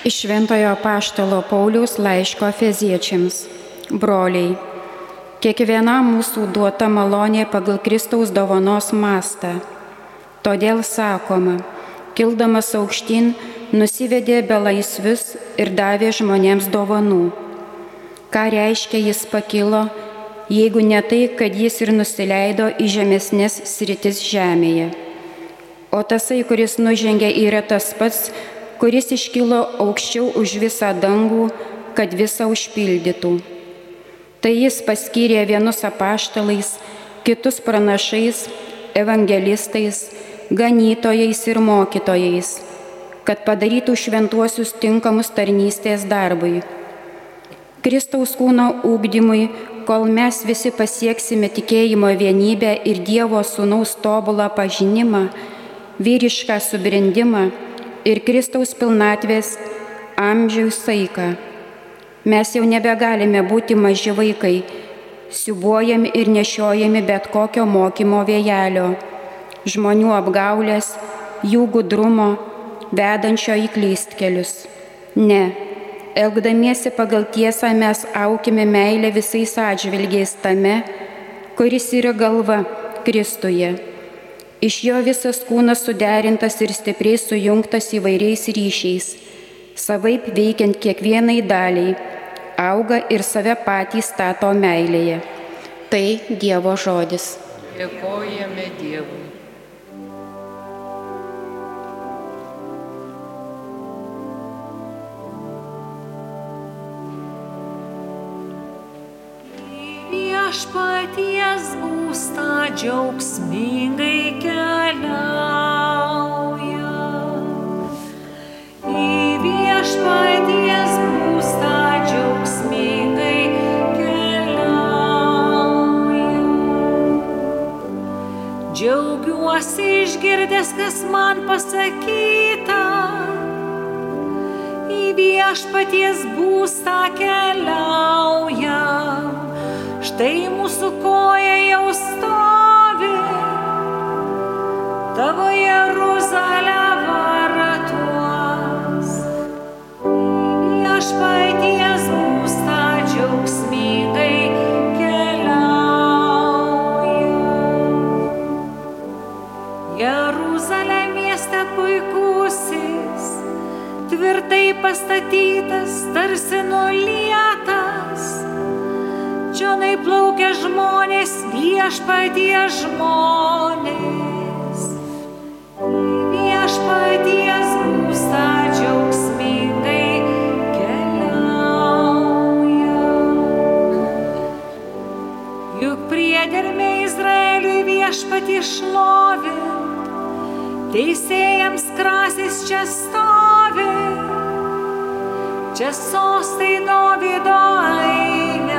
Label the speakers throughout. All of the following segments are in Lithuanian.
Speaker 1: Iš Šventojo apaštalo Pauliaus laiško Efeziečiams. Broliai, kiekvienam mūsų duota malonė pagal Kristaus dovanos mastą. Todėl sakoma, kildamas aukštyn, nusivedė belaisvius ir davė žmonėms dovanų. Ką reiškia jis pakilo, jeigu ne tai, kad jis ir nusileido į žemesnės sritis žemėje. O tasai, kuris nužengė, yra tas pats, kuris iškilo aukščiau už visą dangų, kad visą užpildytų. Tai jis paskyrė vienus apaštalais, kitus pranašais, evangelistais, ganytojais ir mokytojais, kad padarytų šventuosius tinkamus tarnystės darbui. Kristaus kūno ugdymui, kol mes visi pasieksime tikėjimo vienybę ir Dievo Sūnaus tobulą pažinimą, vyrišką subrendimą ir Kristaus pilnatvės amžiaus saiką. Mes jau nebegalime būti maži vaikai, siūbuojami ir nešiojami bet kokio mokymo vėjelio, žmonių apgaulės, jų gudrumo, vedančio į klystkelius. Ne, elgdamiesi pagal tiesą mes aukime meilę visais atžvilgiais tame, kuris yra galva Kristuje. Iš jo visas kūnas suderintas ir stipriai sujungtas įvairiais ryšiais, savaip veikiant kiekvienai daliai, auga ir save patį stato meilėje. Tai Dievo žodis.
Speaker 2: Dėkojame Dievui.
Speaker 3: Viešpaties būstą džiaugsmingai keliauja. Į viešpaties būstą džiaugsmingai keliauja. Džiaugiuosi išgirdęs, kas man pasakyta. Į viešpaties būstą keliauja. Štai mūsų koja jau stovi, tavo Jeruzalę vartuos. Viešpaties būstą džiaugsmingai keliauja. Jeruzalė mieste puikusis, tvirtai pastatytas, tarsi nulietas. Čionai plaukia žmonės, viešpaties žmonės. Viešpaties būstą džiaugsmingai keliauja. Juk priedermė Izraeliui viešpatį šlovint, teisėjams krasis čia stovi. Čia sostai Dovydo ainias.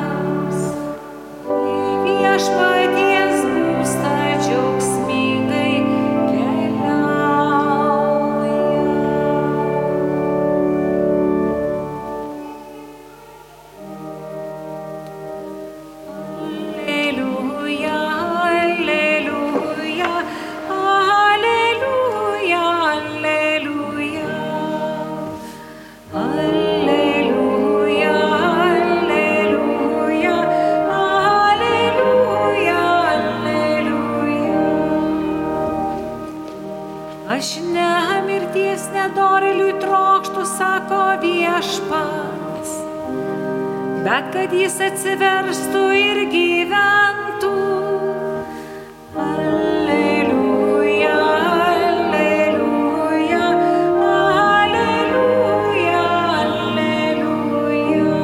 Speaker 3: Viešpaties būstą džiaugsmingai keliauja. Alleluja, alleluja, alleluja, alleluja. Alleluja, alleluja, alleluja, alleluja. Aš ne mirties nedorėliui trokštu, sako viešpats, bet kad jis atsiverstų ir gyventų. Alleluja, alleluja, alleluja, alleluja.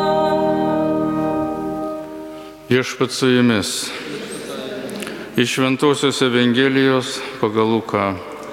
Speaker 4: Viešpats su jumis. Iš Šventosios Evangelijos pagal Luką.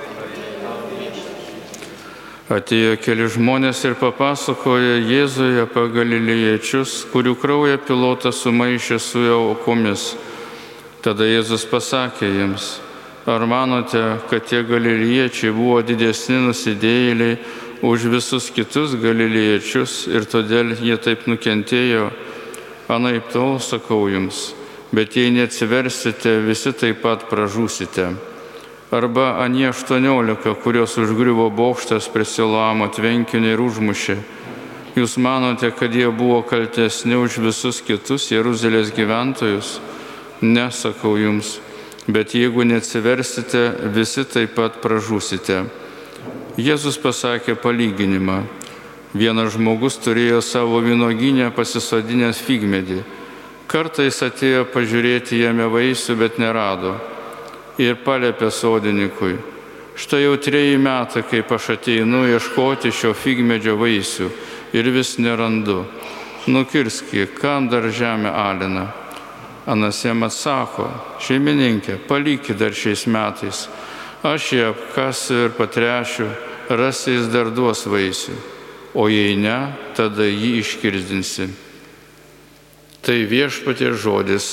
Speaker 4: Atėjo keli žmonės ir papasakojo Jėzui apie galilėjiečius, kurių kraują Pilotas sumaišė su aukomis. Tada Jėzus pasakė jiems: ar manote, kad tie galilėjiečiai buvo didesni nusidėjėliai už visus kitus galilėjiečius ir todėl jie taip nukentėjo? Anaiptol, sakau jums, bet jei neatsiversite, visi taip pat pražūsite. Arba anie 18, kurios užgriuvo bokštas prie Siloamo tvenkinio ir užmušė. Jūs manote, kad jie buvo kaltesni už visus kitus Jeruzalės gyventojus? Nesakau jums, bet jeigu neatsiversite, visi taip pat pražūsite. Jėzus pasakė palyginimą. Vienas žmogus turėjo savo vynuogyne pasisodinęs figmedį. Kartais atėjo pažiūrėti jame vaisių, bet nerado. Ir paliepė sodininkui: štai jau 3 metai, kaip aš ateinu ieškoti šio figmedžio vaisių ir vis nerandu. Nukirski, kam dar žemė alina? Anas jam atsako: šeimininkė, palikit dar šiais metais. Aš jį apkasiu ir patrešiu, rasi jis dar duos vaisių. O jei ne, tada jį iškirsdinsi. Tai Viešpaties žodis.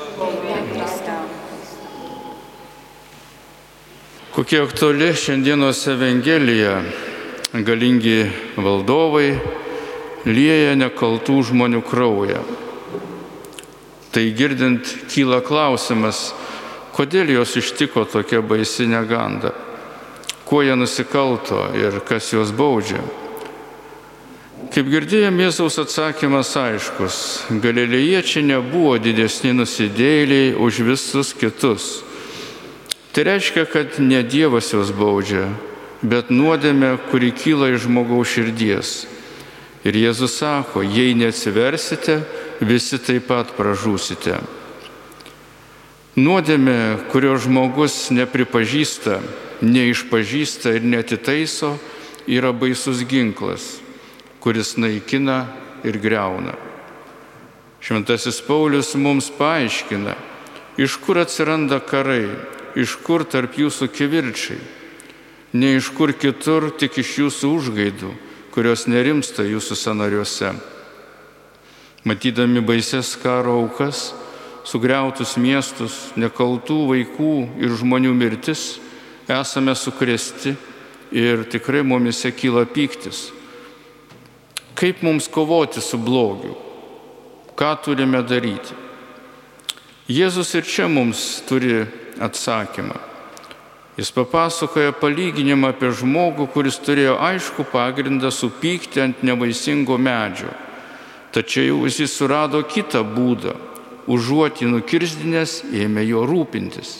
Speaker 4: Kokia aktuali šiandienos Evangelija. Galingi valdovai lieja nekaltų žmonių kraują. Tai girdint kyla klausimas, kodėl jos ištiko tokia baisi neganda, kuo jie nusikalto ir kas juos baudžia. Kaip girdėjome, Jėzaus atsakymas aiškus: galilėjiečiai nebuvo didesni nusidėjėliai už visus kitus. Tai reiškia, kad ne Dievas juos baudžia, bet nuodėmė, kuri kyla iš žmogaus širdies. Ir Jėzus sako: jei neatsiversite, visi taip pat pražūsite. Nuodėmė, kurio žmogus nepripažįsta, neišpažįsta ir netitaiso, yra baisus ginklas, kuris naikina ir griauna. Šventasis Paulius mums paaiškina, iš kur atsiranda karai, iš kur tarp jūsų kivirčiai, ne iš kur kitur, tik iš jūsų užgaidų, kurios nerimsta jūsų sąnariuose. Matydami baises karo aukas, sugriautus miestus, nekaltų vaikų ir žmonių mirtis, esame sukrėsti ir tikrai mumise kyla pyktis. Kaip mums kovoti su blogiu? Ką turime daryti? Jėzus ir čia mums turi atsakymą. Jis papasakoja palyginimą apie žmogų, kuris turėjo aišku pagrindą supykti ant nevaisingo medžio. Tačiau jis surado kitą būdą, užuot jį nukirsdinęs, ėmė jo rūpintis.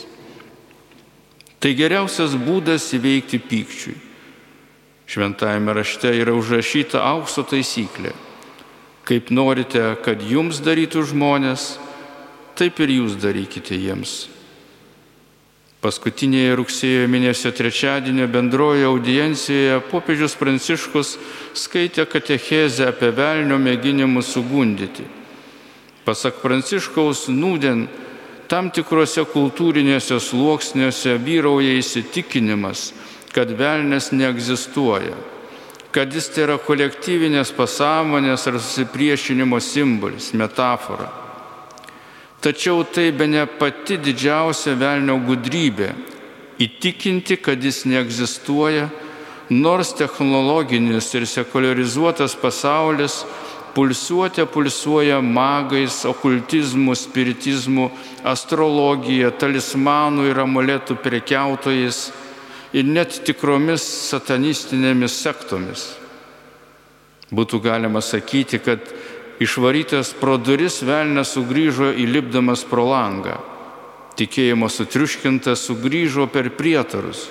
Speaker 4: Tai geriausias būdas įveikti pykčiui. Šventajame rašte yra užrašyta aukso taisyklė: kaip norite, kad jums darytų žmonės, taip ir jūs darykite jiems. Paskutinėje rugsėjo mėnesio trečiadienio bendrojoje audiencijoje popiežius Pranciškus skaitė katechezę apie velnio mėginimus sugundyti. Pasak Pranciškaus, nūdien tam tikrose kultūrinėse sluoksniuose vyrauja įsitikinimas, kad velnias neegzistuoja, kad jis tai yra kolektyvinės pasąmonės ar susipriešinimo simbolis, metafora. Tačiau tai bene pati didžiausia velnio gudrybė – įtikinti, kad jis neegzistuoja, nors technologinis ir sekuliarizuotas pasaulis pulsuoja magais, okultizmu, spiritizmu, astrologija, talismanų ir amuletų prekiautojais ir net tikromis satanistinėmis sektomis. Būtų galima sakyti, kad išvarytas pro duris velnias sugrįžo įlipdamas pro langą. Tikėjimo sutriuškintas sugrįžo per prietarus.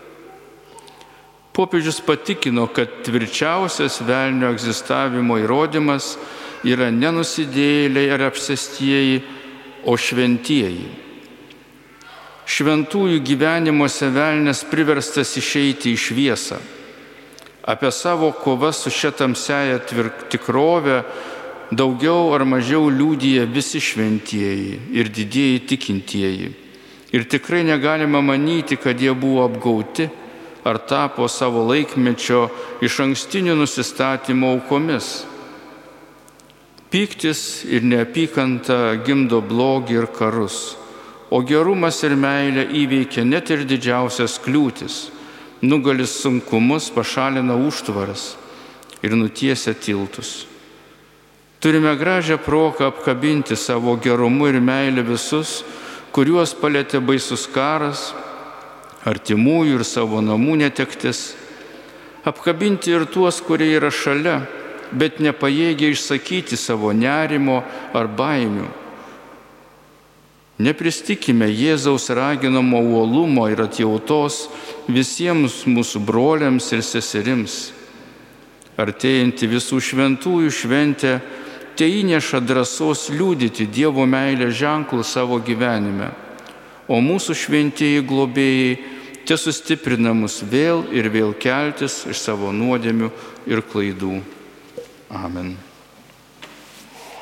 Speaker 4: Popiežius patikino, kad tvirčiausias velnio egzistavimo įrodymas yra ne nusidėjėliai ar apsėstieji, o šventieji. Šventųjų gyvenimuose velnias priverstas išeiti į šviesą. Apie savo kovas su šia tamsiaja tikrove daugiau ar mažiau liudija visi šventieji ir didieji tikintieji. Ir tikrai negalima manyti, kad jie buvo apgauti ar tapo savo laikmečio išankstinių nusistatymų aukomis. Pyktis ir neapykanta gimdo blogį ir karus, o gerumas ir meilė įveikia net ir didžiausias kliūtis, nugalis sunkumus, pašalina užtvaras ir nutiesia tiltus. Turime gražią progą apkabinti savo gerumu ir meilę visus, kuriuos palėtė baisus karas, artimųjų ir savo namų netektis, apkabinti ir tuos, kurie yra šalia, bet nepajėgia išsakyti savo nerimo ar baimių. Nepristikime Jėzaus raginamo uolumo ir atjautos visiems mūsų broliams ir seserims. Artėjanti visų šventųjų šventė te įneša drąsos liudyti Dievo meilę ženklų savo gyvenime, o mūsų šventieji globėjai te sustiprina mus vėl ir vėl keltis iš savo nuodėmių ir klaidų. Amen.